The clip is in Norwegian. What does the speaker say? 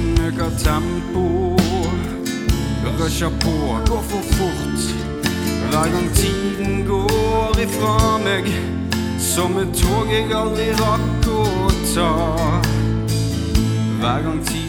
øker tempo, rusher på, går for fort. Hver gang tiden går ifra meg, som et tog jeg aldri rakk å ta. Hver gang tiden